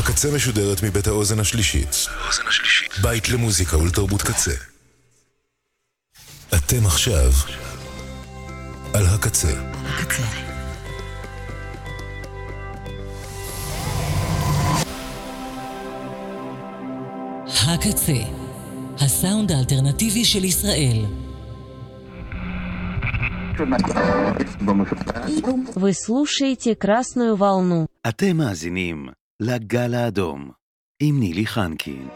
הקצה משודרת מבית האוזן השלישית. בית למוזיקה ולתרבות קצה. אתם עכשיו על הקצה. הקצה, הסאונד האלטרנטיבי של ישראל. Вы слушаете «Красную волну». אתם מאזינים לגל האדום עם נילי חנקין.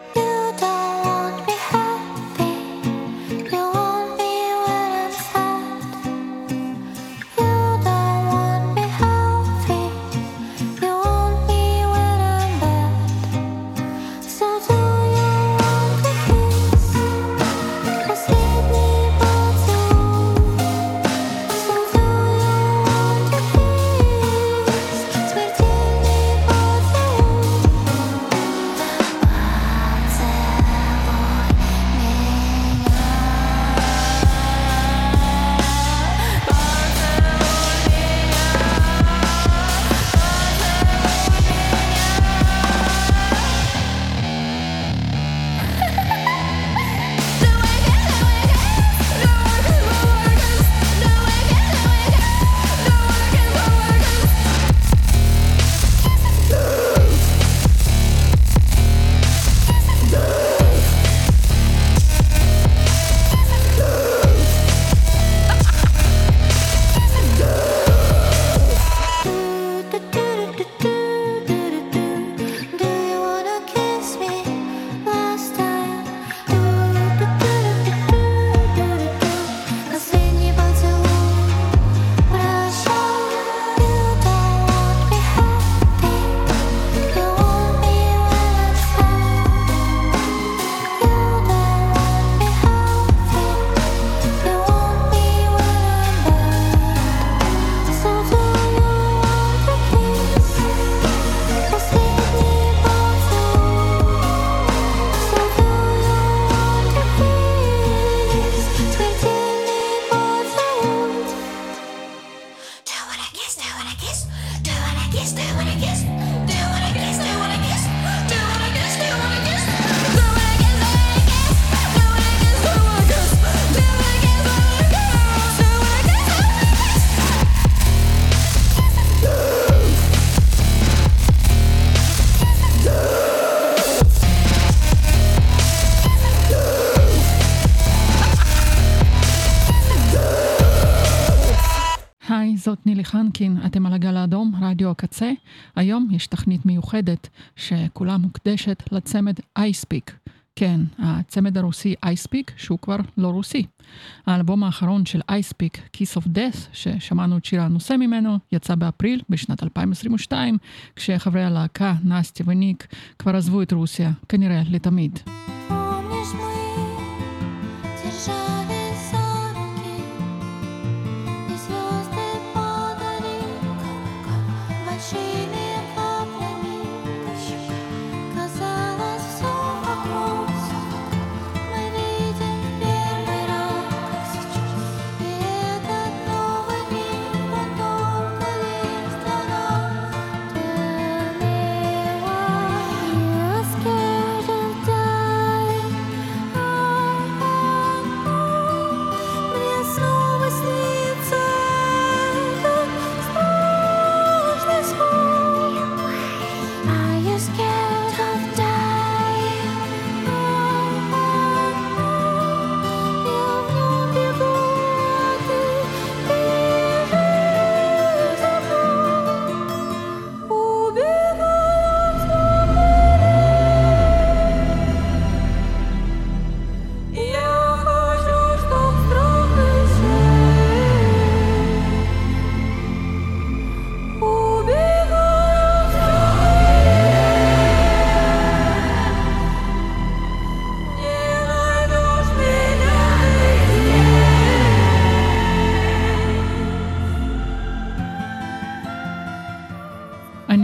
זאת נילי חנקין, אתם על הגל האדום, רדיו הקצה. היום יש תכנית מיוחדת שכולה מוקדשת לצמד אייספיק. כן, הצמד הרוסי אייספיק, שהוא כבר לא רוסי. האלבום האחרון של אייספיק, Kiss of Death, ששמענו את שיר הנושא ממנו, יצא באפריל בשנת 2022, כשחברי הלהקה, נסטיה וניק, כבר עזבו את רוסיה, כנראה לתמיד. Scared of dying.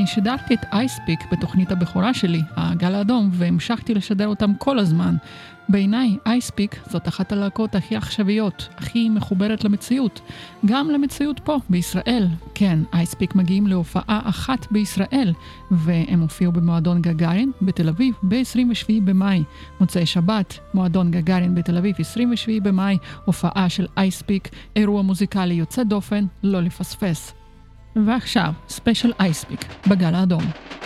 שידרתי את אייספיק בתוכנית הבכורה שלי, הגל האדום, והמשכתי לשדר אותם כל הזמן. בעיניי, אייספיק זאת אחת הלהקות הכי עכשוויות, הכי מחוברת למציאות. גם למציאות פה, בישראל. כן, אייספיק מגיעים להופעה אחת בישראל, והם הופיעו במועדון גגארין בתל אביב ב-27 במאי. מוצאי שבת, מועדון גגארין בתל אביב, 27 במאי, הופעה של אייספיק, אירוע מוזיקלי יוצא דופן, לא לפספס. ועכשיו, ספיישל אייספיק, בגל האדום.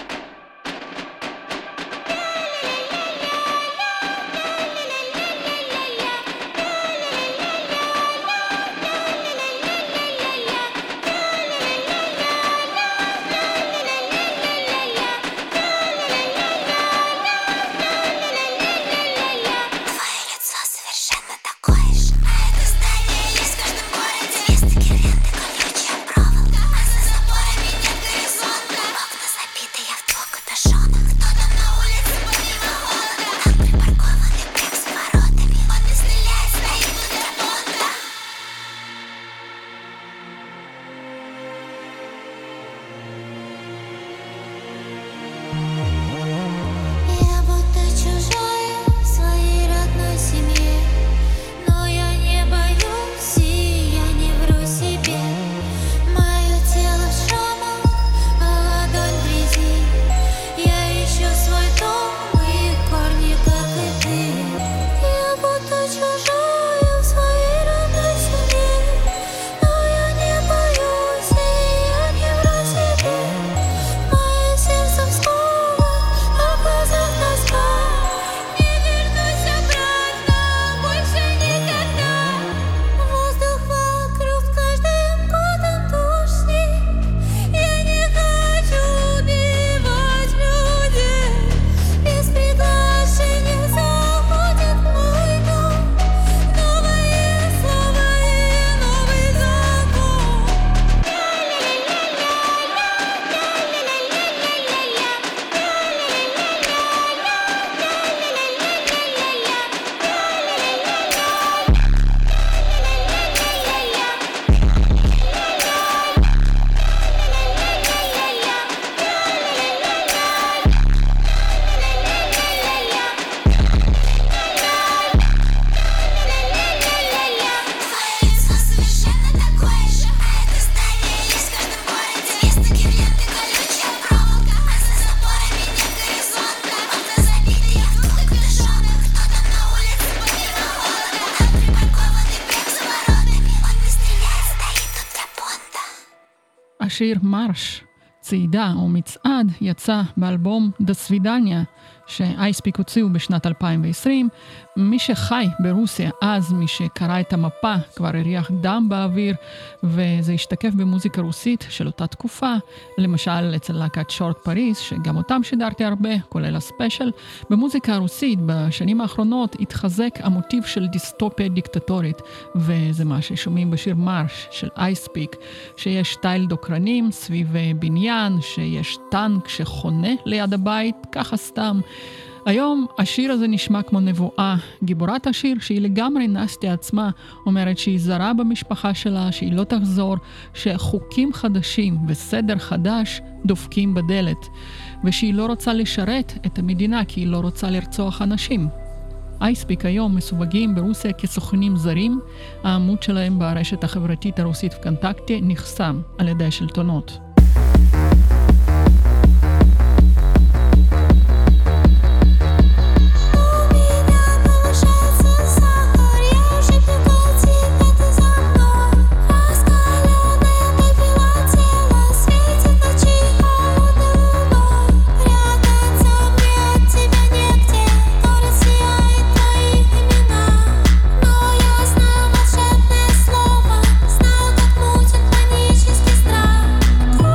השיר מרש, צעידה או מצעד, יצא באלבום דה סווידניה, שאייספיק הוציאו בשנת 2020. מי שחי ברוסיה אז, מי שקרא את המפה, כבר הריח דם באוויר, וזה השתקף במוזיקה רוסית של אותה תקופה, למשל אצל להקת שורט פריז, שגם אותם שידרתי הרבה, כולל הספיישל. במוזיקה הרוסית בשנים האחרונות התחזק המוטיב של דיסטופיה דיקטטורית, וזה מה ששומעים בשיר מרש של אייספיק, שיש סטייל דוקרנים סביב בניין, שיש טנק שחונה ליד הבית, ככה סתם. היום השיר הזה נשמע כמו נבואה. גיבורת השיר, שהיא לגמרי נסטיה עצמה, אומרת שהיא זרה במשפחה שלה, שהיא לא תחזור, שחוקים חדשים וסדר חדש דופקים בדלת, ושהיא לא רוצה לשרת את המדינה כי היא לא רוצה לרצוח אנשים. אייספיק היום מסווגים ברוסיה כסוכנים זרים. העמוד שלהם ברשת החברתית הרוסית וקונטקטי נחסם על ידי השלטונות. Слово, знал, как мутит панический страх.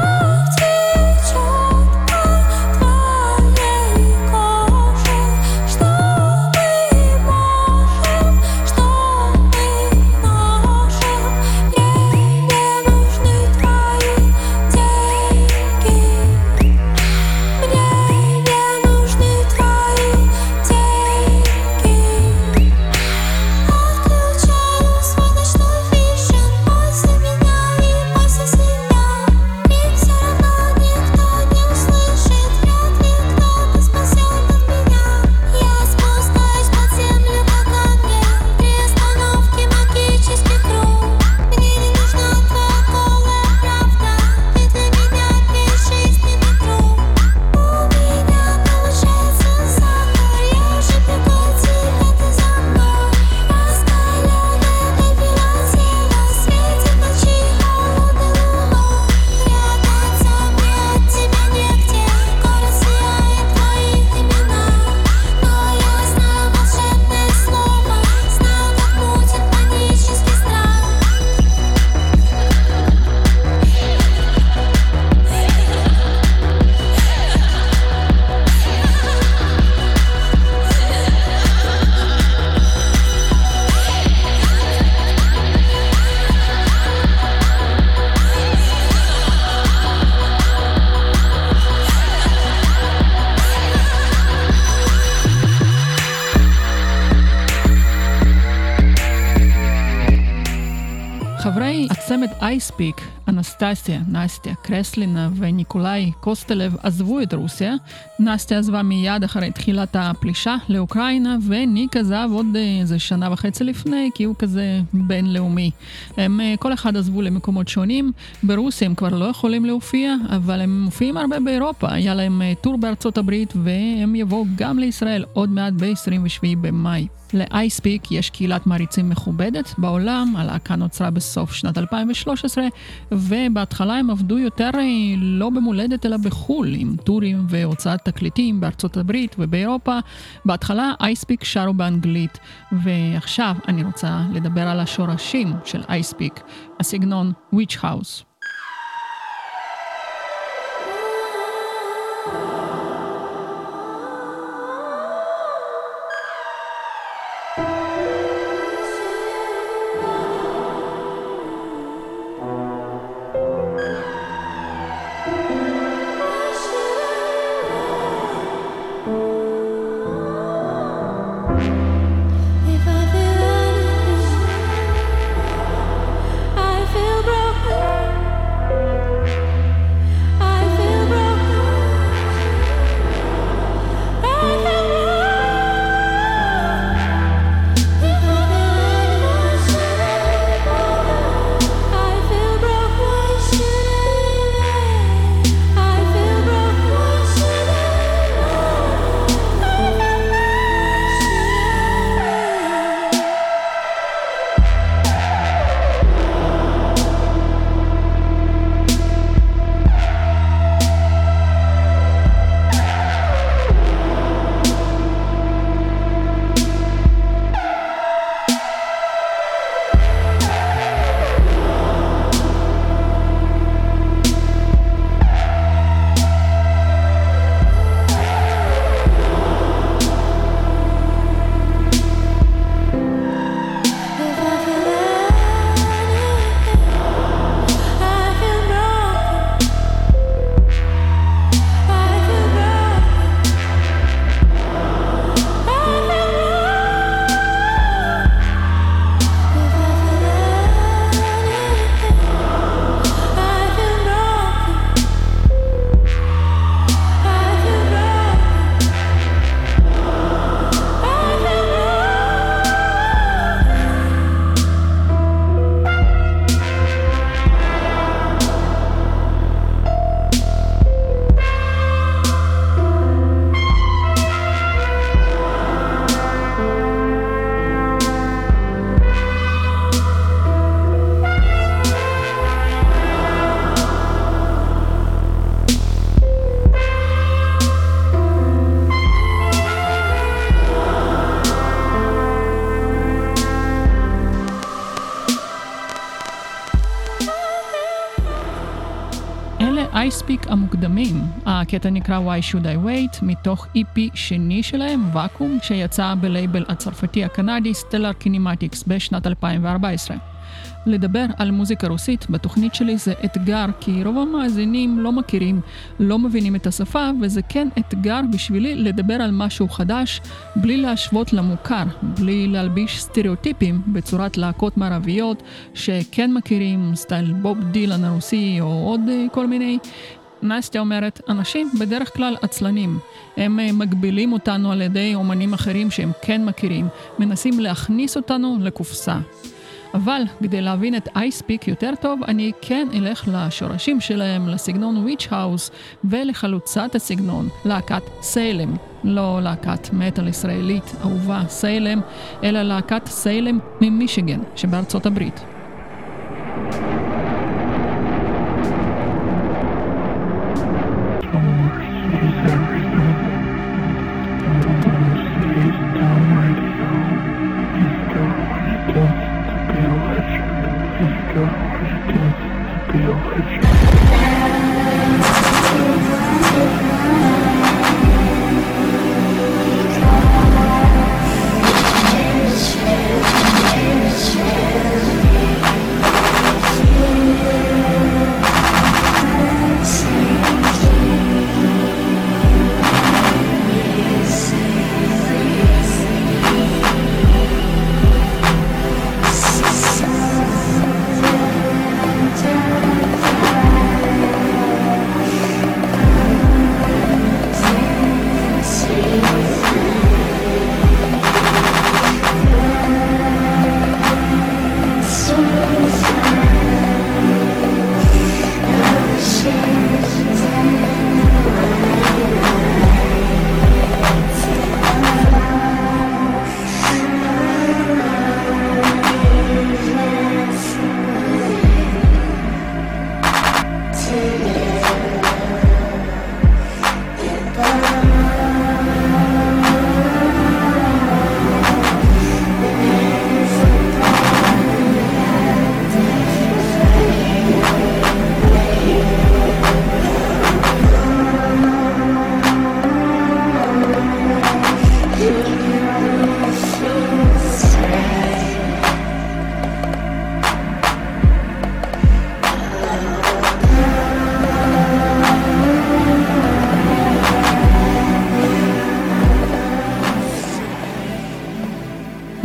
בצמד אייספיק, אנסטסיה, נסטיה קרסלינה וניקולאי קוסטלב עזבו את רוסיה. נסטיה עזבה מיד אחרי תחילת הפלישה לאוקראינה, וניק עזב עוד איזה שנה וחצי לפני, כי הוא כזה בינלאומי. הם כל אחד עזבו למקומות שונים. ברוסיה הם כבר לא יכולים להופיע, אבל הם מופיעים הרבה באירופה. היה להם טור בארצות הברית, והם יבואו גם לישראל עוד מעט ב-27 במאי. לאייספיק יש קהילת מעריצים מכובדת בעולם. הלהקה נוצרה בסוף שנת 2013, ובהתחלה הם עבדו יותר לא במולדת אלא בחול, עם טורים והוצאת תקליטים בארצות הברית ובאירופה. בהתחלה אייספיק שרו באנגלית, ועכשיו אני רוצה לדבר על השורשים של אייספיק, הסגנון וויץ' האוס. אייספיק המוקדמים. הקטע נקרא Why Should I Wait, מתוך EP שני שלהם, ואקום, שיצא בלייבל הצרפתי הקנדי סטלר קינימטיקס בשנת 2014. לדבר על מוזיקה רוסית בתוכנית שלי זה אתגר, כי רוב המאזינים לא מכירים, לא מבינים את השפה, וזה כן אתגר בשבילי לדבר על משהו חדש, בלי להשוות למוכר, בלי להלביש סטריאוטיפים בצורת להקות מערביות שכן מכירים, סטייל בוב דילן הרוסי או עוד כל מיני. נסטיה אומרת, אנשים בדרך כלל עצלנים. הם מגבילים אותנו על ידי אומנים אחרים שהם כן מכירים, מנסים להכניס אותנו לקופסה. אבל כדי להבין את אייספיק יותר טוב, אני כן אלך לשורשים שלהם, לסגנון וויץ' האוס ולחלוצת הסגנון, להקת סיילם. לא להקת מטל ישראלית אהובה סיילם, אלא להקת סיילם ממישיגן שבארצות הברית.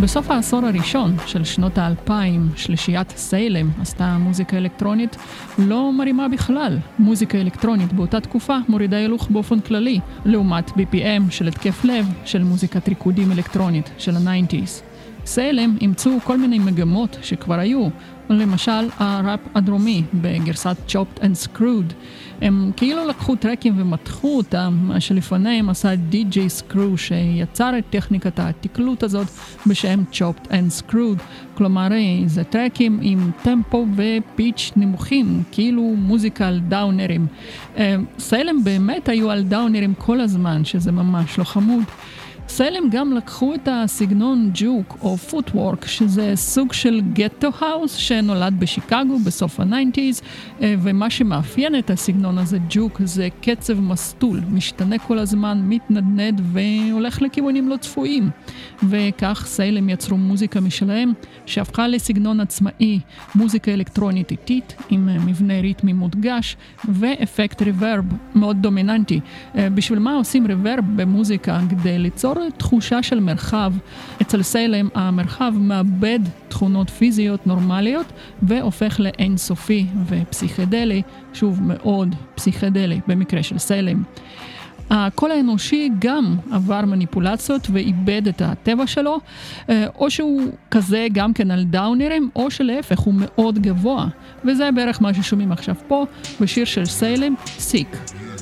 בסוף העשור הראשון של שנות ה-2000, שלישיית סיילם עשתה מוזיקה אלקטרונית לא מרימה בכלל. מוזיקה אלקטרונית באותה תקופה מורידה הילוך באופן כללי, לעומת BPM של התקף לב של מוזיקת ריקודים אלקטרונית של ה-90s. סיילם אימצו כל מיני מגמות שכבר היו, למשל הראפ הדרומי בגרסת Chopped and Screwed. הם כאילו לקחו טרקים ומתחו אותם, מה שלפניהם עשה DJ Screw שיצר את טכניקת התקלות הזאת בשם Chopped and Screwed. כלומר, זה טרקים עם טמפו ופיץ' נמוכים, כאילו מוזיקה על דאונרים. סיילם באמת היו על דאונרים כל הזמן, שזה ממש לא חמוד. סיילם גם לקחו את הסגנון ג'וק או פוטוורק, שזה סוג של גטו האוס שנולד בשיקגו בסוף ה-90s, ומה שמאפיין את הסגנון הזה ג'וק זה קצב מסטול, משתנה כל הזמן, מתנדנד והולך לכיוונים לא צפויים. וכך סיילם יצרו מוזיקה משלהם שהפכה לסגנון עצמאי, מוזיקה אלקטרונית איטית עם מבנה ריתמי מודגש ואפקט ריברב מאוד דומיננטי. בשביל מה עושים ריברב במוזיקה? כדי ליצור תחושה של מרחב. אצל סיילם המרחב מאבד תכונות פיזיות נורמליות והופך לאינסופי ופסיכדלי, שוב מאוד פסיכדלי במקרה של סיילם. הקול האנושי גם עבר מניפולציות ואיבד את הטבע שלו, או שהוא כזה גם כן על דאונרים, או שלהפך הוא מאוד גבוה. וזה בערך מה ששומעים עכשיו פה בשיר של סיילם, סיק.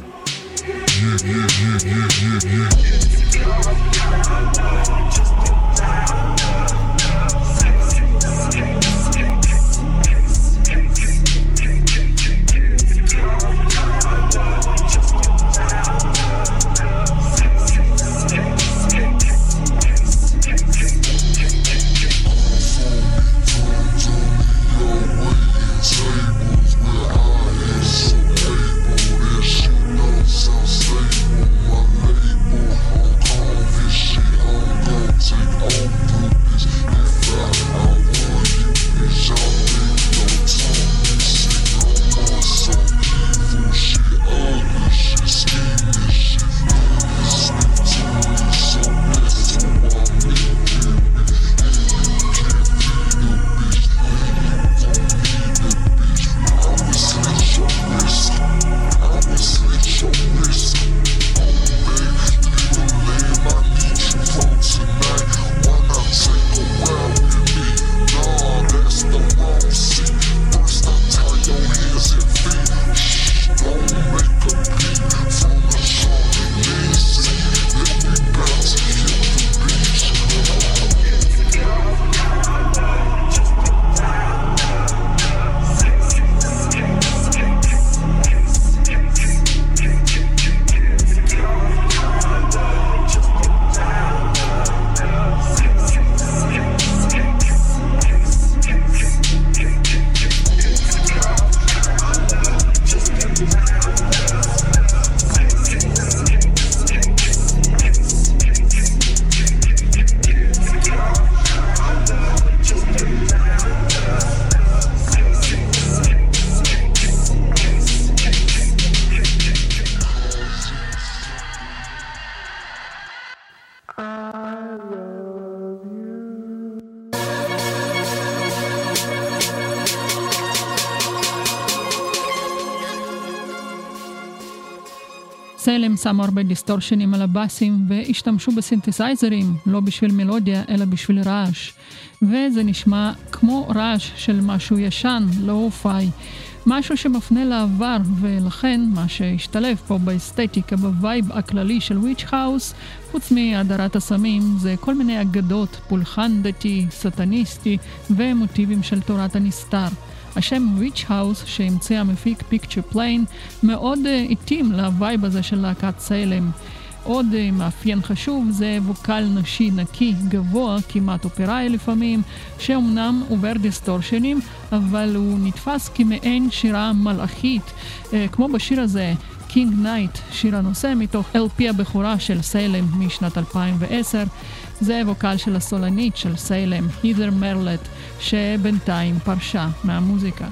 סיילם שמו הרבה דיסטורשנים על הבאסים והשתמשו בסינתסייזרים, לא בשביל מלודיה אלא בשביל רעש. וזה נשמע כמו רעש של משהו ישן, לא אופאי. משהו שמפנה לעבר, ולכן מה שהשתלב פה באסתטיקה, בווייב הכללי של וויץ' האוס, חוץ מהדרת הסמים, זה כל מיני אגדות, פולחן דתי, סטניסטי ומוטיבים של תורת הנסתר. השם וויץ' האוס שהמציא המפיק פיקצ'ר פליין מאוד התאים לווייב הזה של להקת סיילם. עוד מאפיין חשוב זה ווקל נשי נקי גבוה, כמעט אופראי לפעמים, שאומנם עובר דיסטורשנים, אבל הוא נתפס כמעין שירה מלאכית, כמו בשיר הזה, קינג נייט, שיר הנושא מתוך LP הבכורה של סיילם משנת 2010. זה ווקל של הסולנית של סיילם, הית'ר מרלט, שבינתיים פרשה מהמוזיקה.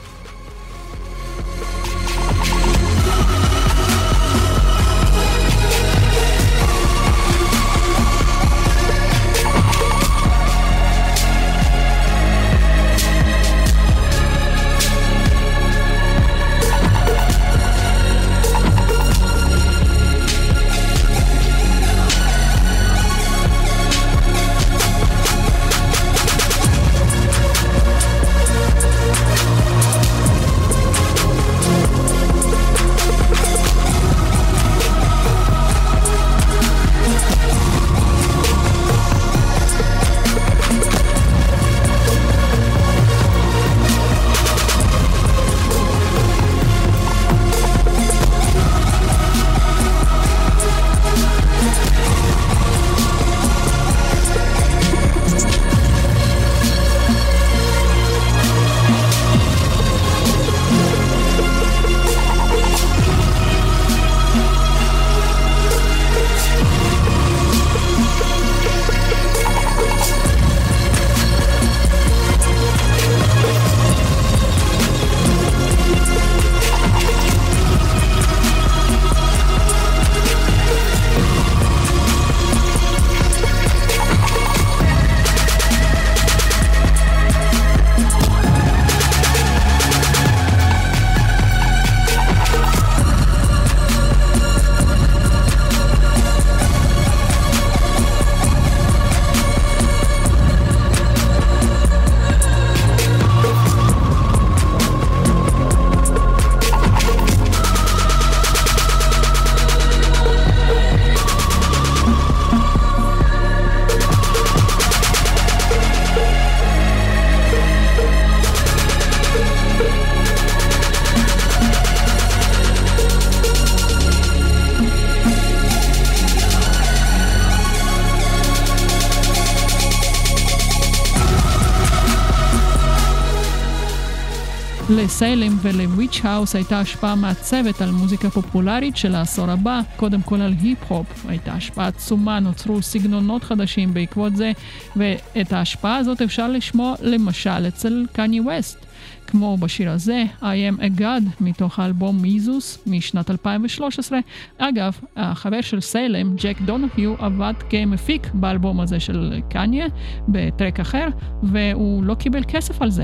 לסיילם ולוויץ' האוס הייתה השפעה מעצבת על מוזיקה פופולרית של העשור הבא, קודם כל על היפ-הופ. הייתה השפעה עצומה, נוצרו סגנונות חדשים בעקבות זה, ואת ההשפעה הזאת אפשר לשמוע למשל אצל קניה ווסט, כמו בשיר הזה, I am a God, מתוך האלבום מיזוס משנת 2013. אגב, החבר של סיילם, ג'ק דונהיו, עבד כמפיק באלבום הזה של קניה, בטרק אחר, והוא לא קיבל כסף על זה.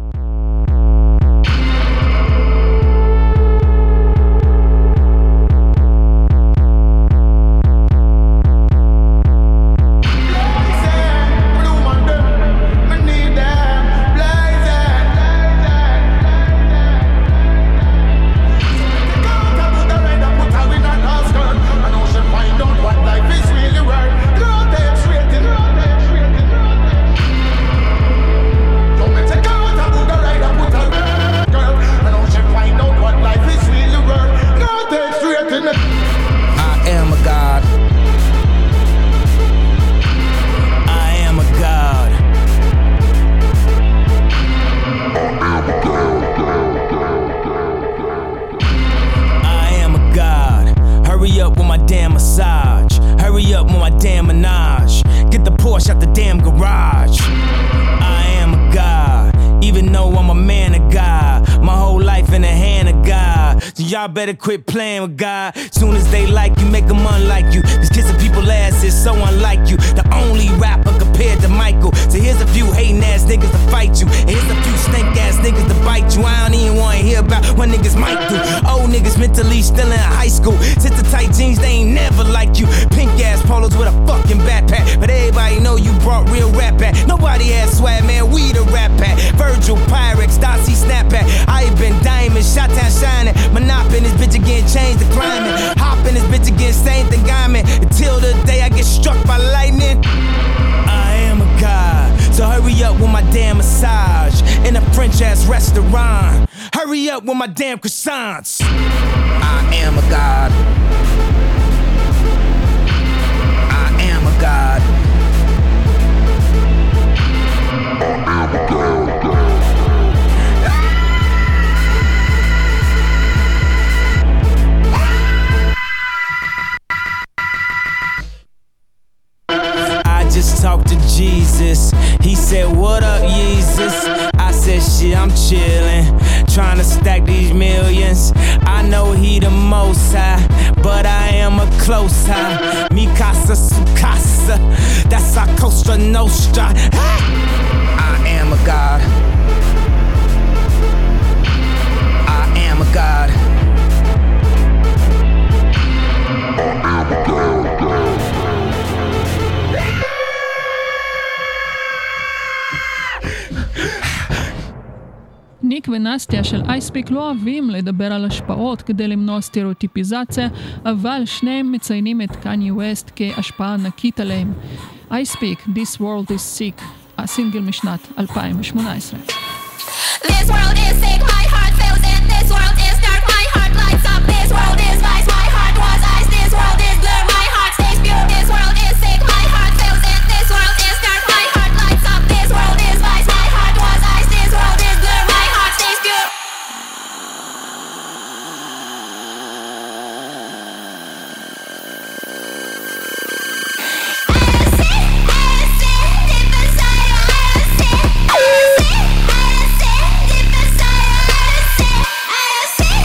Y'all better quit playing with God. Soon as they like you, make them unlike you. Cause kissing people's ass is so unlike you. The only rapper compared to Michael. So here's a few hating ass niggas to fight you. And here's a few stink ass niggas to bite you. I don't even wanna hear about what niggas might do. Old niggas mentally still in high school. Since the tight jeans, they ain't never like you. Pink ass polos with a fucking backpack. But everybody know you brought real rap back. Nobody has swag, man, we the rap pack. Virgil, Pyrex, Darcy, Snapback. I been diamond, shot town shining. Monopoly this bitch again, change the climate. Hop in this bitch again, same thing I'm in. Until the day I get struck by lightning. I am a god, so hurry up with my damn massage. In a French ass restaurant. Hurry up with my damn croissants. I am a god. I am a god. I am a god. Just talked to Jesus. He said, what up, Jesus? I said, shit, I'm chillin', trying to stack these millions. I know he the most high, but I am a close high. Mi casa, su casa, that's our Costa Nostra. I am a god. I am a god. I am a god. ניק ונסטיה של אייספיק לא אוהבים לדבר על השפעות כדי למנוע סטריאוטיפיזציה, אבל שניהם מציינים את קניה ווסט כהשפעה ענקית עליהם. אייספיק, This World is Sick, הסינגל משנת 2018. This world is sick, my heart fails in. This world is dark, my heart lights up. This world is vice, my heart was ice. This world is blur, my heart stays pure. This world is sick, my heart fails in. This world is dark, my heart lights up. This world is vice, my heart was ice. This world is blur, my heart stays pure. I see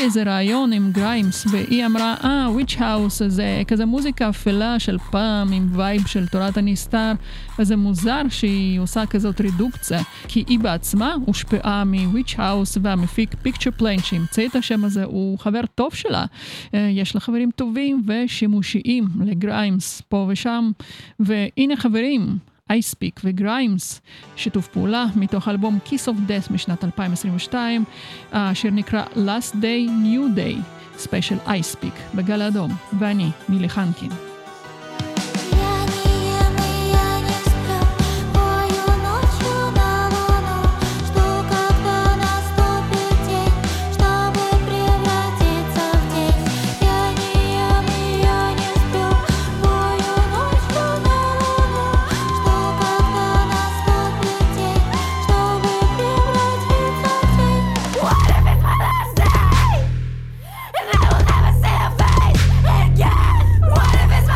איזה רעיון עם גריימס, והיא אמרה, Witch House זה כזה מוזיקה אפלה של פעם, עם וייב של תורת הנסתר, וזה מוזר שהיא עושה כזאת רידוקציה, כי היא בעצמה הושפעה מ-Witch House, והמפיק Picture Plane שהמציא את השם הזה, הוא חבר טוב שלה. יש לה חברים טובים ושימושיים לגריימס פה ושם, והנה חברים, אייספיק וגריימס, שיתוף פעולה מתוך אלבום Kiss of Death משנת 2022, השיר נקרא Last Day New Day, ספיישל אייספיק בגל האדום, ואני נילי חנקין. What if it's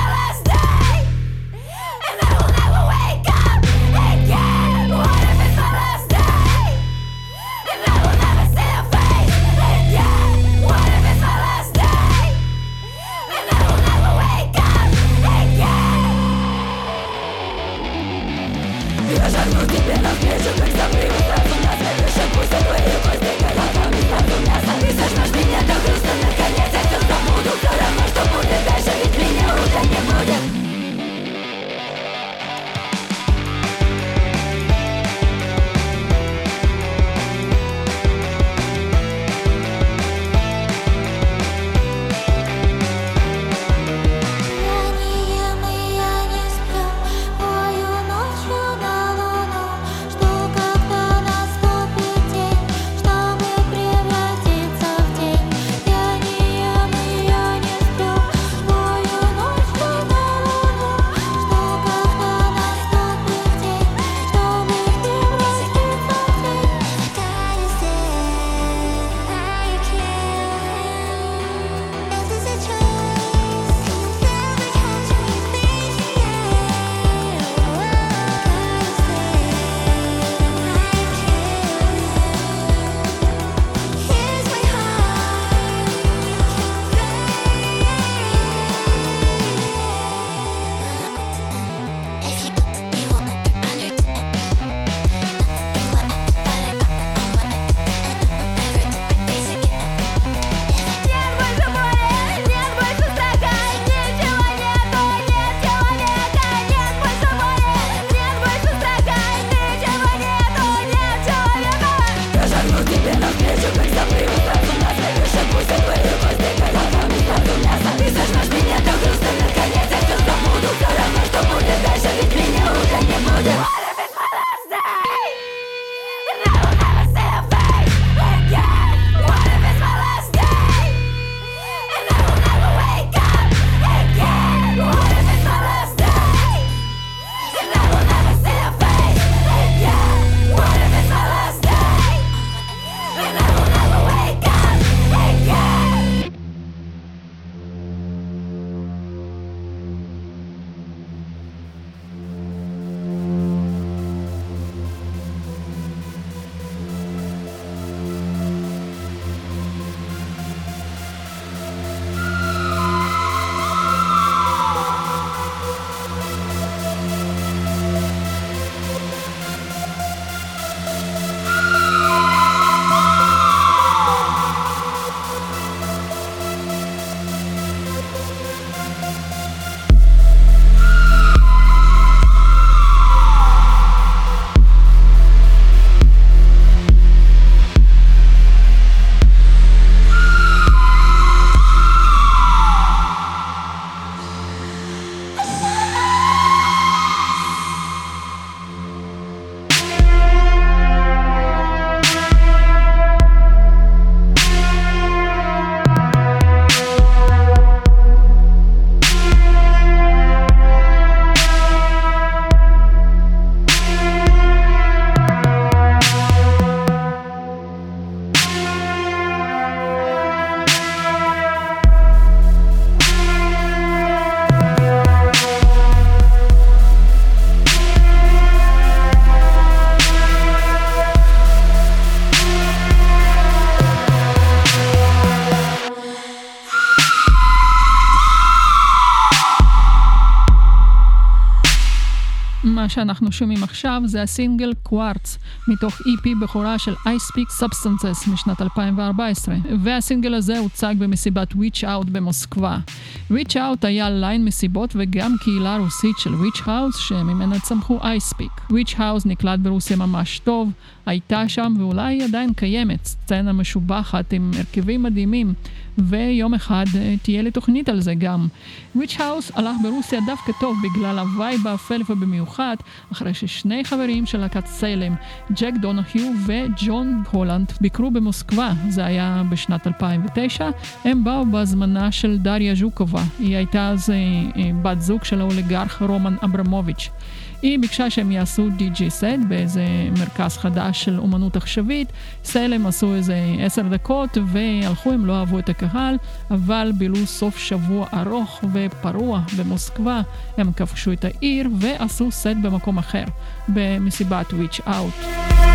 מה שאנחנו שומעים עכשיו זה הסינגל קווארץ, מתוך EP בכורה של I Speak Substances משנת 2014, והסינגל הזה הוצג במסיבת Witch Out במוסקבה. Witch Out היה ליין מסיבות וגם קהילה רוסית של Witch House שממנה צמחו I Speak. Witch House נקלט ברוסיה ממש טוב, הייתה שם ואולי עדיין קיימת, סצנה משובחת עם הרכבים מדהימים, ויום אחד תהיה לי תוכנית על זה גם. Witch House הלך ברוסיה דווקא טוב בגלל הווייב האפל ובמיוחד, אחרי ששני חברים של להקת סלם, ג'ק דונהיו וג'ון הולנד, ביקרו במוסקבה. זה היה בשנת 2009. הם באו בהזמנה של דריה ז'וקובה. היא הייתה אז בת זוג של האוליגרך רומן אברמוביץ'. היא ביקשה שהם יעשו די-ג'י סט באיזה מרכז חדש של אומנות עכשווית. סלם עשו איזה 10 דקות והלכו, הם לא אהבו את הקהל, אבל בילו סוף שבוע ארוך ופרוע במוסקבה. הם כבשו את העיר ועשו סט במקום אחר, במסיבת Witch Out.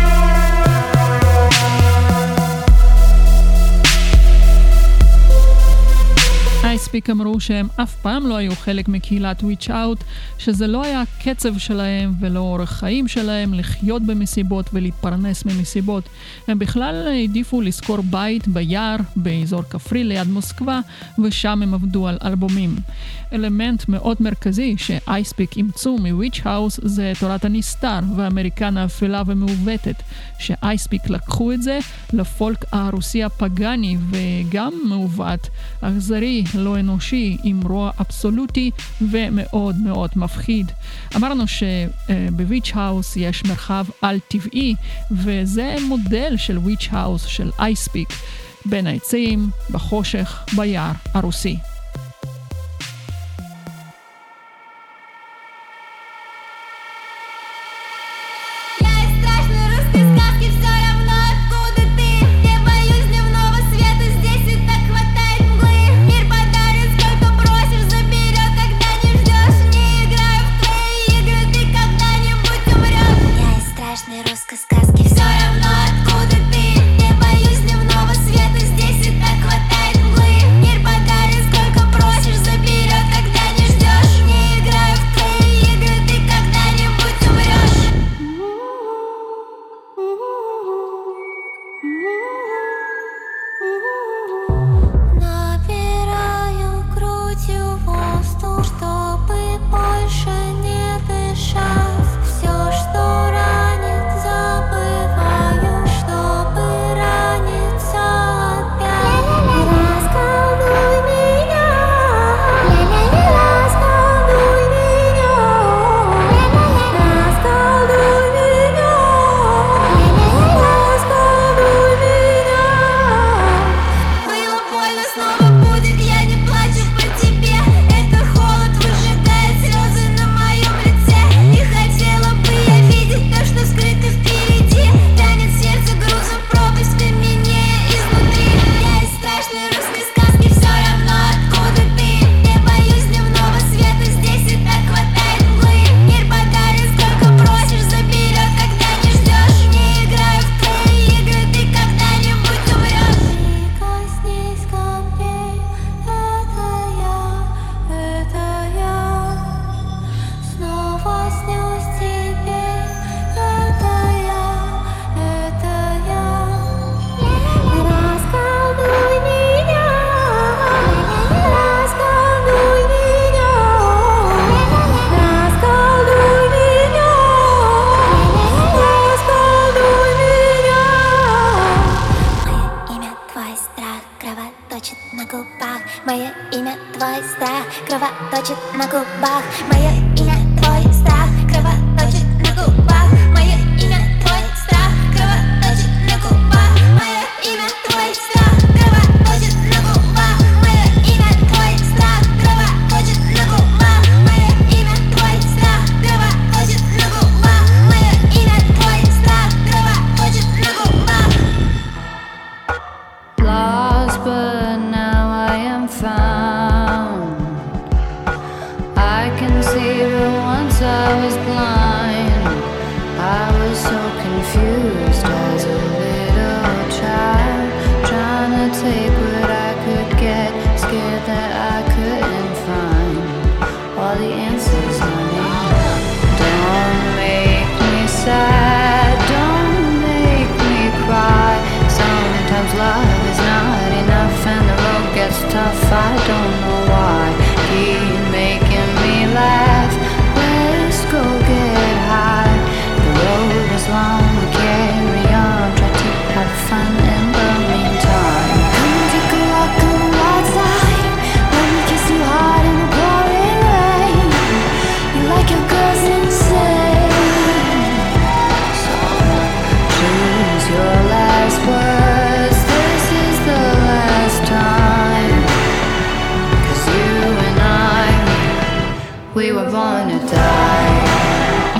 I-Speak אמרו שהם אף פעם לא היו חלק מקהילת Witch Out, שזה לא היה הקצב שלהם ולא אורח חיים שלהם לחיות במסיבות ולהתפרנס ממסיבות. הם בכלל העדיפו לשכור בית ביער באזור כפרי ליד מוסקבה, ושם הם עבדו על אלבומים. אלמנט מאוד מרכזי ש-I-Speak אימצו מ-Witch House זה תורת הנסתר והאמריקנה האפלה ומעוותת, ש-I-Speak לקחו את זה לפולק הרוסי הפגני וגם מעוות, אכזרי, לא אנושי, עם רוע אבסולוטי ומאוד מאוד מפחיד. אמרנו שב-Witch House יש מרחב על-טבעי, וזה מודל של Witch House של I-Speak, בין העצים, בחושך, ביער הרוסי. Сколько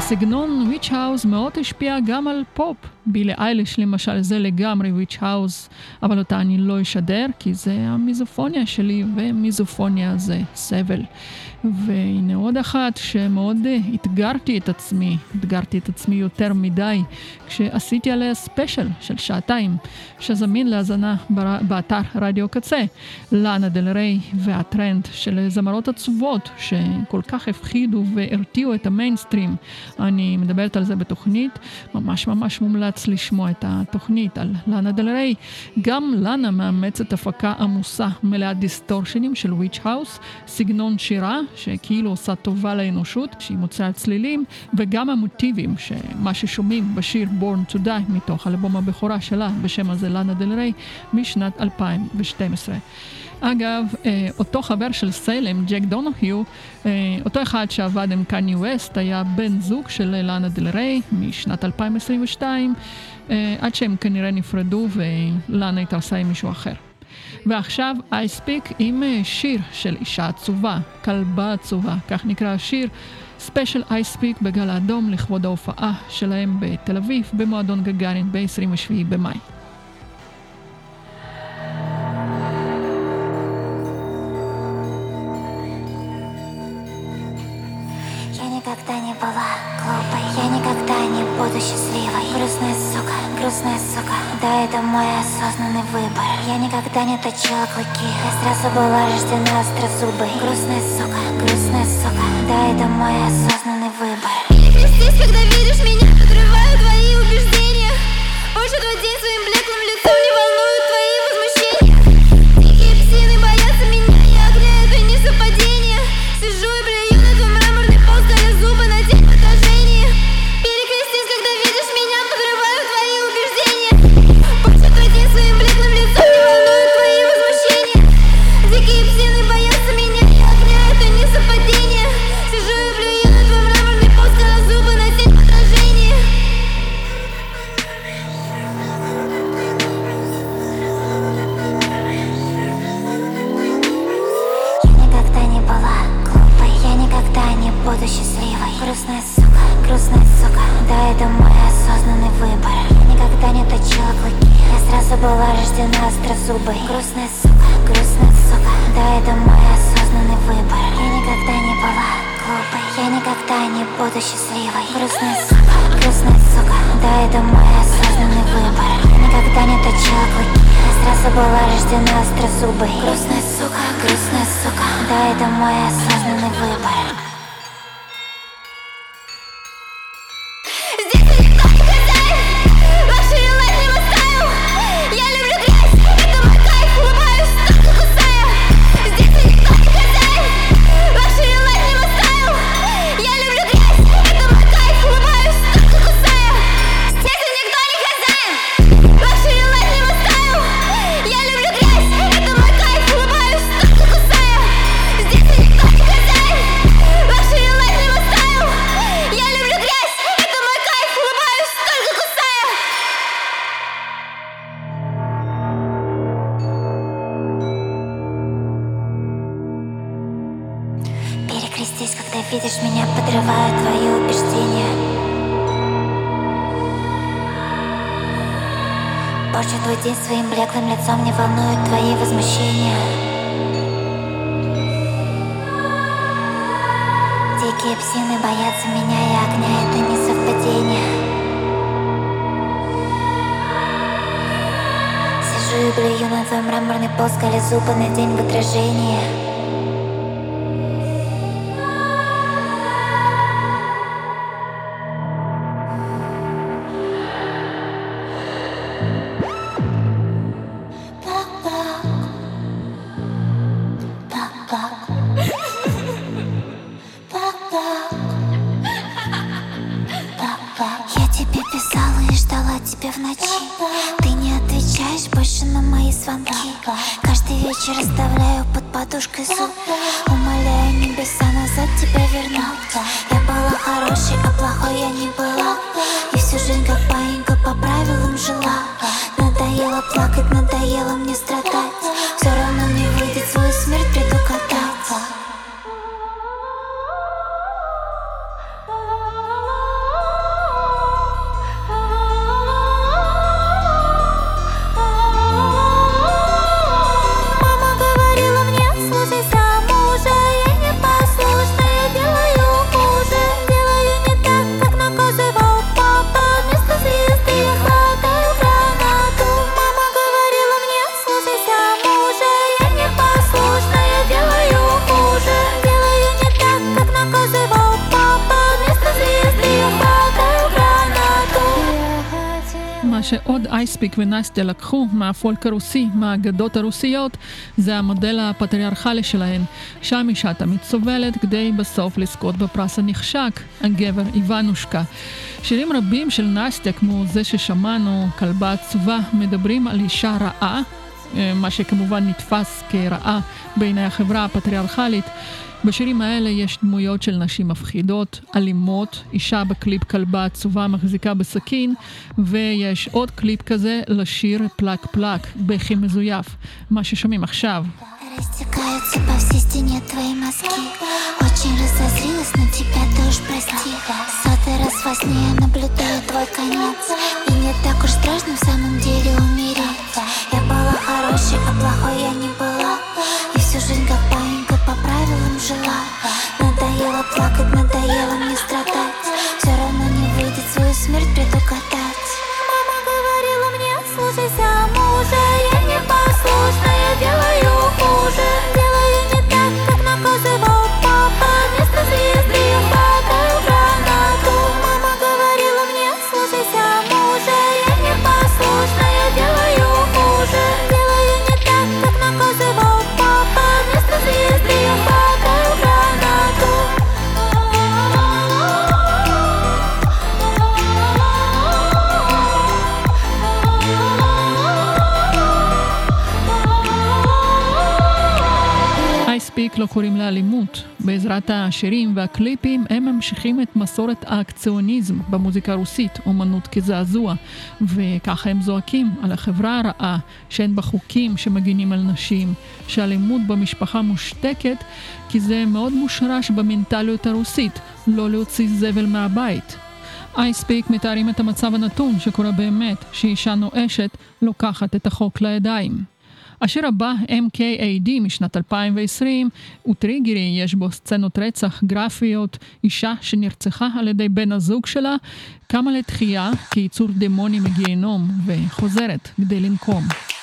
הסגנון וויץ' האוס מאוד השפיע גם על פופ. בילי אייליש למשל זה לגמרי וויץ' האוס, אבל אותה אני לא אשדר כי זה המיזופוניה שלי, ומיזופוניה זה סבל. והנה עוד אחת שמאוד אתגרתי את עצמי יותר מדי כשעשיתי עליה ספיישל של 2 שעות שזמין להזנה באתר רדיו קצה. לאנה דל ריי והטרנד של זמרות עצובות שכל כך הפחידו והרתיעו את המיינסטרים. אני מדברת על זה בתוכנית, ממש מומלץ לשמוע את התוכנית על לאנה דל ריי. גם לאנה מאמצת הפקה עמוסה מלאה דיסטורשנים של וויץ' האוס, סגנון שירה שכאילו עושה טובה לאנושות, שהיא מוצאה צלילים, וגם המוטיבים שמה ששומעים בשיר Born to Die מתוך אלבום הבכורה שלה בשם הזה לאנה דל ריי משנת 2012. אגב, אותו חבר של סיילם, ג'ק דונוהיו, אותו אחד שעבד עם קניה ווסט, היה בן זוג של לאנה דל ריי משנת 2022, עד שהם כנראה נפרדו ולאנה התארסה עם מישהו אחר. ועכשיו אייספיק עם שיר של אישה עצובה, כלבה עצובה, כך נקרא השיר, ספיישל אייספיק בגל האדום לכבוד ההופעה שלהם בתל אביב במועדון גגארין ב-27 במאי. Никогда не была глупой, я никогда не буду счастливой. Грустная сука, да, это мой осознанный выбор. Я никогда не точила клыки, я сразу была рождена острозубой. Грустная сука, да, это мой осознанный выбор. Перекрестись, когда видишь меня, подрываю твои убеждения. Больше твой день своим блеклым лицом не волнуют твои возмущения. Дикие псины боятся меня, я огня, это не совпадение. Сижу и блюю на твой мраморный пол, скаля зубы на день в отражении. Перекрестись, когда видишь меня, подрываю твои убеждения. Больше твой день своим блеклым лицом не волнуют твои возмущения. Дикие псины боятся меня, я огня, это не совпадение. Сижу и блюю на твой мраморный пол, скаля зубы на день в отражении. Я никогда не была глупой, я никогда не буду счастливой. Грустная сука, да, это мой осознанный выбор. Я никогда не точила клыки, я сразу была рождена острозубой. Грустная сука, да, это мой осознанный выбор. Я никогда не была глупой, я никогда не буду счастливой. Грустная сука, да, это мой осознанный выбор. Я никогда не точила клыки, я сразу была рождена острозубой. Грустная сука, да, это мой осознанный выбор. Перекрестись, когда видишь меня, подрываю твои убеждения. Больше твой день своим блеклым лицом не волнуют твои возмущения. Дикие псины боятся меня и огня, это не совпадение. Сижу и блюю на твой мраморный пол, скаля зубы на день в отражении. В ночи ты не отвечаешь больше на мои звонки. Каждый вечер оставляю под подушкой зуб. Умоляю небеса назад тебя вернуть. Я была хорошей, а плохой я не была. И всю жизнь как паинька по правилам жила. Надоело плакать, надоело мне страдать. Все равно не выйдет свою смерть предугадать. שעוד אייספיק ונסטיה לקחו מהפולק הרוסי, מהאגדות הרוסיות, זה המודל הפטריארכלי שלהן. שם אישה תמיד סובלת כדי בסוף לזכות בפרס הנחשק, הגבר איוונושקה. שירים רבים של נסטיה, כמו זה ששמענו, כלבה עצובה, מדברים על אישה רעה, מה שכמובן נתפס כרעה בעיני החברה הפטריארכלית. בשירים האלה יש דמויות של נשים מפחידות, אלימות, אישה בקליפ כלבה עצובה מחזיקה בסכין, ויש עוד קליפ כזה לשיר פלק פלק, בכי מזויף, מה ששומעים עכשיו. Растекаются по всей стене твои мозги. Очень разозлилась на тебя, ты уж прости. Сотый раз во сне я наблюдаю твой конец. И не так уж страшно в самом деле умереть. Я была хорошей, а плохой я не была. И всю жизнь как паинька по правилам жила. Надоело плакать, надоело мне страдать. Все равно не выйдет свою смерть предугадать. Мама говорила мне, слушайся мужа. Я непослушная, делаю хуже. Делаю не так, как наказывал папа. Вместо звезды я падаю в гранату. Мама говорила мне, слушайся мужа. Я непослушная, делаю хуже. Делаю не так, как наказывал папа. Вместо звезды я падаю в гранату. אייספיק לא קוראים לאלימות. בעזרת השירים והקליפים הם ממשיכים את מסורת האקציוניזם במוזיקה הרוסית, אומנות כזעזוע, וככה הם זועקים על החברה הרעה, שאין בה חוקים שמגינים על נשים, שהאלימות במשפחה מושתקת, כי זה מאוד מושרש במנטליות הרוסית, לא להוציא זבל מהבית. אייספיק מתארים את המצב הנתון שקורה באמת, שאישה נואשת לוקחת את החוק לידיים. השיר הבא, MKAD משנת 2020, הוא טריגרי, יש בו סצנות רצח גרפיות, אישה שנרצחה על ידי בן הזוג שלה, קמה לתחייה כיצור דמוני מגיהנום וחוזרת כדי לנקום.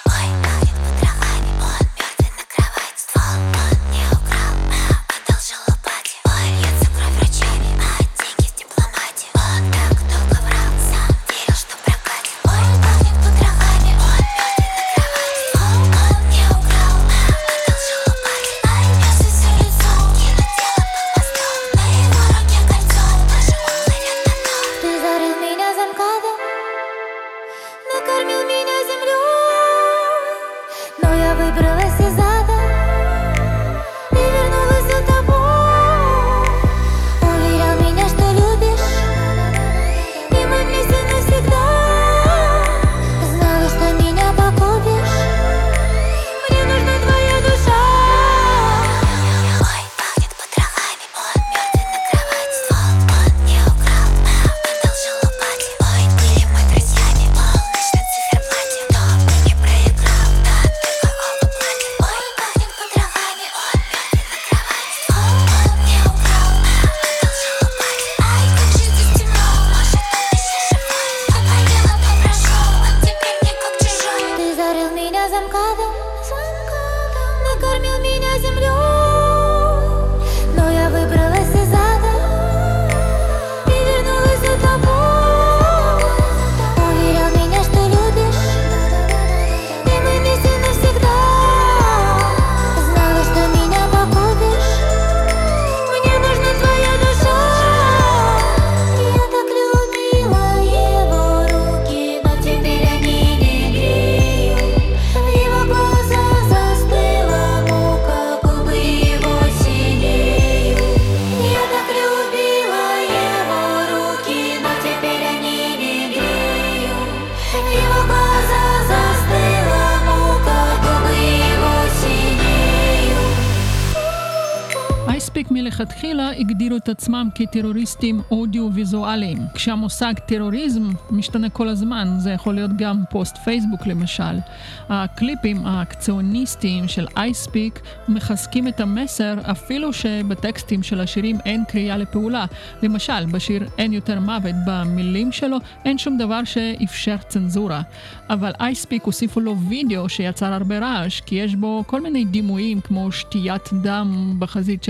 מלכתחילה הגדירו את עצמם כטרוריסטים אודיו-ויזואליים. כשהמושג טרוריזם משתנה כל הזמן, זה יכול להיות גם פוסט פייסבוק למשל. הקליפים האקציוניסטיים של אייספיק מחזקים את המסר אפילו שבטקסטים של השירים אין קריאה לפעולה. למשל, בשיר אין יותר מוות, במילים שלו אין שום דבר שאפשר צנזורה. אבל אייספיק הוסיפו לו וידאו שיצר הרבה רעש, כי יש בו כל מיני דימויים כמו שתיית דם בחזית של בית הממשלה.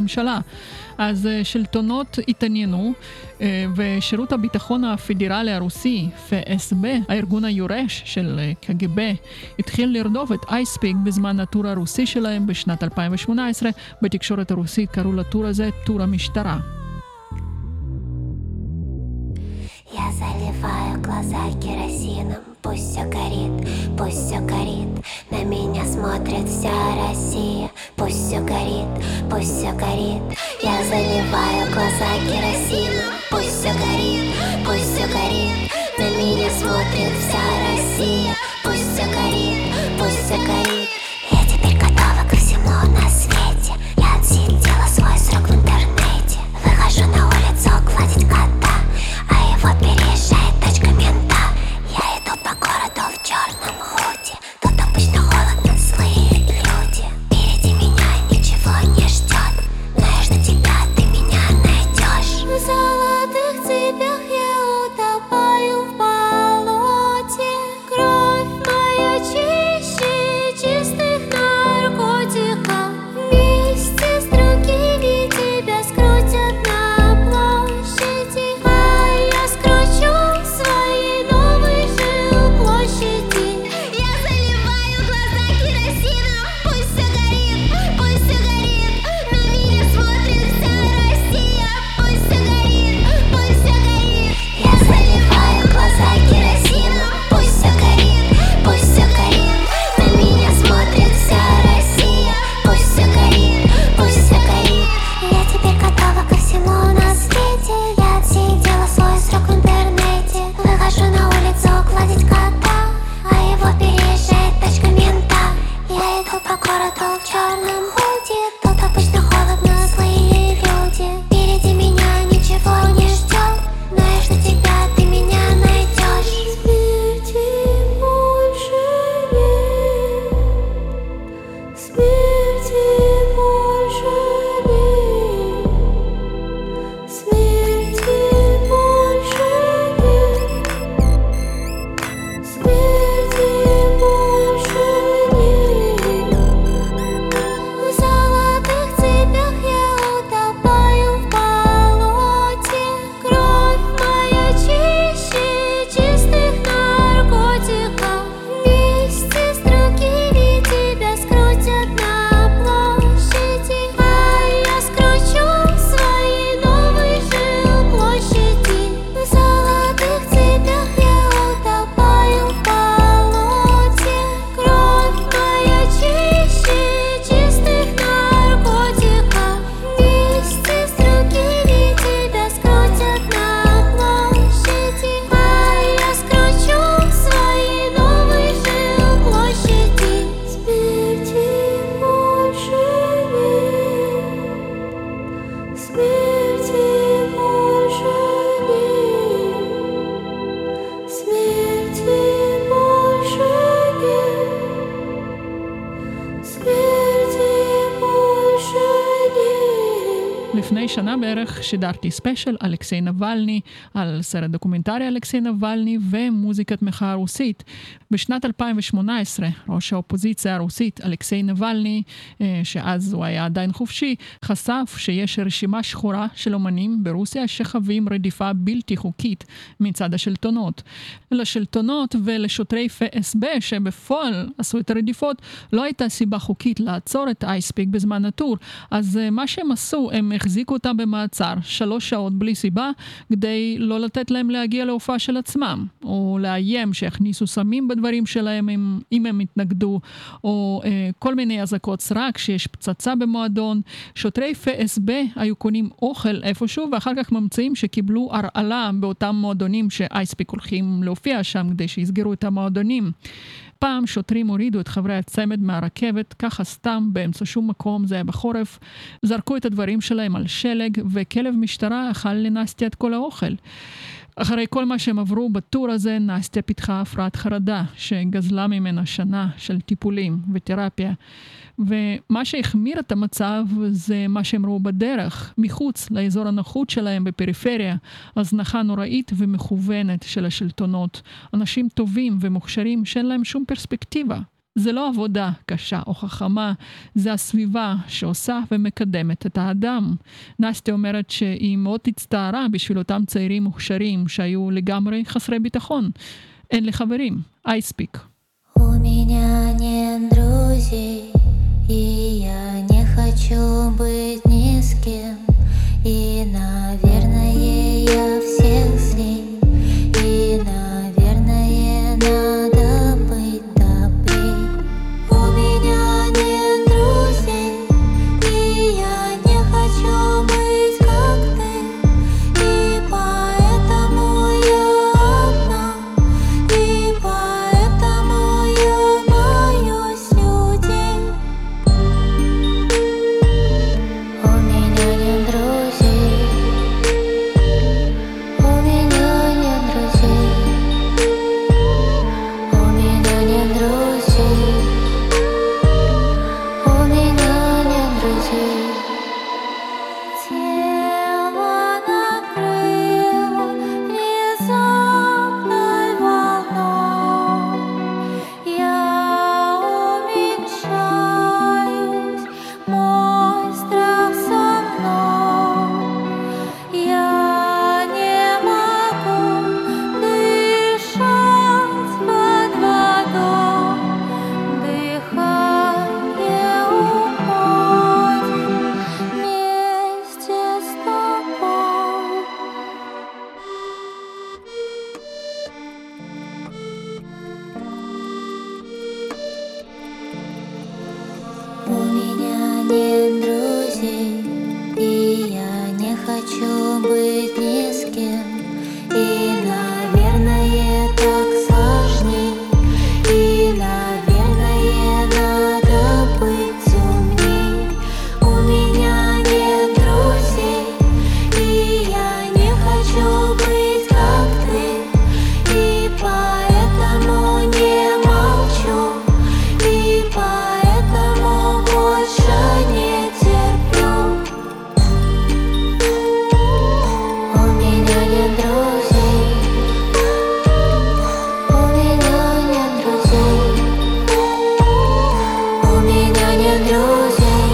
הממשלה. אז שלטונות התעניינו, ושירות הביטחון הפדרלי הרוסי, FSB, הארגון היורש של קג"ב, התחיל לרדוף את אייספיק בזמן הטור הרוסי שלהם בשנת 2018. בתקשורת הרוסית קראו לטור הזה טור המשטרה. Я заливаю глаза керосином, пусть все горит, пусть все горит. На меня смотрит вся Россия, пусть все горит, пусть все горит. Я заливаю глаза керосином, пусть все горит, пусть все горит. На меня смотрит вся Россия, пусть все горит, пусть все горит. Я теперь готова ко всему на свете. Я отсидела свой срок в интернете. Выхожу на улицу гладить кота, а его переезжает тачка мента. Я иду по городу в черном худи. Тут обычно холодно, злые люди. Впереди меня ничего не ждет, но я жду тебя, ты меня найдешь. В золотых цепях я утопаю в болоте. Кровь моя чище чистых наркотиков. Вместе с другими тебя скрутят на площади, а я скручу свои новые жилплощади. Я заливаю глаза керосином, пусть все горит, пусть все горит. На меня смотрит вся Россия, пусть все горит, пусть все горит. Я заливаю глаза керосином, пусть все горит, пусть все горит. На меня смотрит вся Россия, пусть все горит, пусть все горит. Я теперь готова ко всему на свете. Я отсидела свой срок в интернете. Выхожу на улицу гладить кота, а его переезжает тачка мента. Я иду по городу в черном худи. Тут обычно холодно, злые люди. Впереди меня ничего не ждет, но я жду тебя, ты меня найдешь. Смерти больше нет, смерти больше нет, смерти больше нет, смерти больше нет. В золотых цепях я утопаю в болоте. Кровь моя чище чистых наркотиков. Вместе с другими тебя скрутят на площади, а я скручу свои новые жилплощади. В золотых цепях я утопаю в болоте. Кровь моя чище чистых наркотиков. Вместе с другими тебя скрутят на площади, а я скручу свои новые жилплощади. Смерти больше нет, смерти больше нет, смерти больше нет, смерти больше нет. לפני שנה בערך שידרתי ספיישל אלכסיי נבלני, על סרט דוקומנטרי אלכסיי נבלני ומוזיקת מחאה רוסית. בשנת 2018 ראש האופוזיציה הרוסית אלכסיי נבלני, שאז הוא היה עדיין חופשי, חשף שיש רשימה שחורה של אומנים ברוסיה שחווים רדיפה בלתי חוקית מצד השלטונות. לשלטונות ולשוטרי FSB שבפועל עשו את הרדיפות לא הייתה סיבה חוקית לעצור את אייספיק בזמן הטור, אז מה שהם עשו, הם החזיקו אותם במעצר 3 שעות בלי סיבה, כדי לא לתת להם להגיע להופעה של עצמם, או לאיים שהכניסו סמים בדברים שלהם אם הם התנגדו, או כל מיני אזעקות סרק שיש פצצה במועדון. שוטרי FSB היו קונים אוכל איפשהו, ואחר כך ממציאים שקיבלו הרעלה באותם מועדונים שאייספיק הולכים להופיע שם כדי שיסגרו את המועדונים. פעם שוטרים הורידו את חברי הצמד מהרכבת, ככה סתם, באמצע שום מקום, זה היה בחורף, זרקו את הדברים שלהם על שלג, וכלב משטרה אכל לנסטיה את כל האוכל. אחרי כל מה שהם עברו בטור הזה, נסטיה פיתחה הפרעת חרדה, שגזלה ממנה שנה של טיפולים ותרפיה. ומה שהחמיר את המצב זה מה שהם ראו בדרך, מחוץ לאזור הנוחות שלהם בפריפריה, הזנחה נוראית ומכוונת של השלטונות. אנשים טובים ומוכשרים שאין להם שום פרספקטיבה. זה לא עבודה קשה או חכמה, זה הסביבה שעושה ומקדמת את האדם. נסטיה אומרת שהיא מאוד הצטערה בשביל אותם צעירים מוכשרים שהיו לגמרי חסרי ביטחון. אין לי חברים, I speak. У меня нет друзей, и я не хочу быть ни с кем. И, наверное, я всех злей, и, наверное, надо быть добрей. У меня нет друзей, и я не хочу быть как ты, и поэтому я одна, и поэтому я боюсь людей. У меня нет друзей, у меня нет друзей, у меня нет друзей, у меня нет друзей. Тело накрыло внезапной волной, я уменьшаюсь, мой страх со мной, я не могу дышать под водой, дыхание уходит вместе с тобой. У меня нет друзей, и я не хочу быть ни с кем. И, наверное, так сложней, и, наверное, надо быть умней. У меня нет друзей, и я не хочу быть как ты, и поэтому не молчу, и поэтому больше не терплю. У меня нет друзей, у меня нет друзей, у меня нет друзей,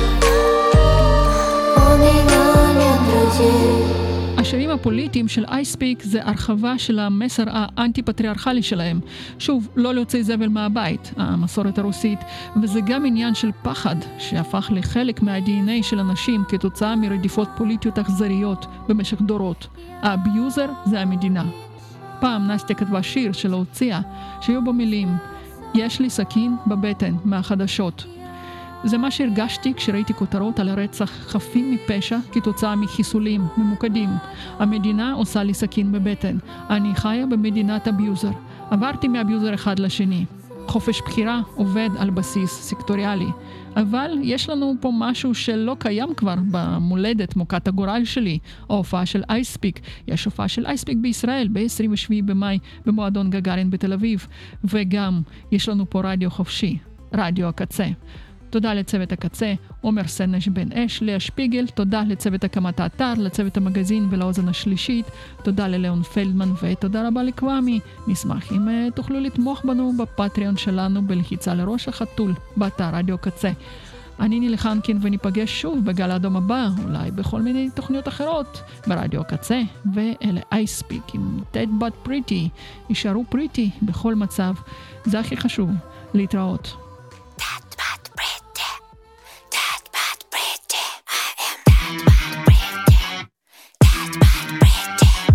у меня нет друзей. השירים הפוליטיים של I speak זה הרחבה של המסר האנטי-פטריארכלי שלהם. שוב, לא להוציא זבל מהבית, המסורת הרוסית, וזה גם עניין של פחד שהפך לחלק מה-DNA של אנשים כתוצאה מרדיפות פוליטיות אכזריות במשך דורות. האביוזר זה המדינה. פעם נסטיה כתבה שיר שלא הוציאה, שהיו בו מילים, יש לי סכין בבטן מהחדשות. זה מה שהרגשתי כשראיתי כותרות על הרצח חפים מפשע כתוצאה מחיסולים ממוקדים. המדינה עושה לי סכין בבטן. אני חיה במדינת אביוזר. עברתי מאביוזר אחד לשני. חופש בחירה עובד על בסיס סקטוריאלי. אבל יש לנו פה משהו שלא קיים כבר במולדת מוקת הגורל שלי. ההופעה של I speak. יש הופעה של I speak בישראל ב-27 במאי במועדון גגארין בתל אביב. וגם יש לנו פה רדיו חופשי. רדיו הקצה. תודה לצוות הקצה, עומר סנש בן אש, לאה שפיגל, תודה לצוות הקמת האתר, לצוות המגזין ולאוזן השלישית, תודה ללאון פלדמן ותודה רבה לקוואמי. נשמח אם תוכלו לתמוך בנו בפטריון שלנו בלחיצה לראש החתול, באתר רדיו קצה. אני נילי חנקין וניפגש שוב בגל האדום הבא, אולי בכל מיני תוכניות אחרות ברדיו הקצה, ואלה I speak עם Dead But Pretty, יישארו פריטי בכל מצב, זה הכי חשוב, להתראות. Dead but pretty, dead but pretty, I am dead but pretty, dead but pretty.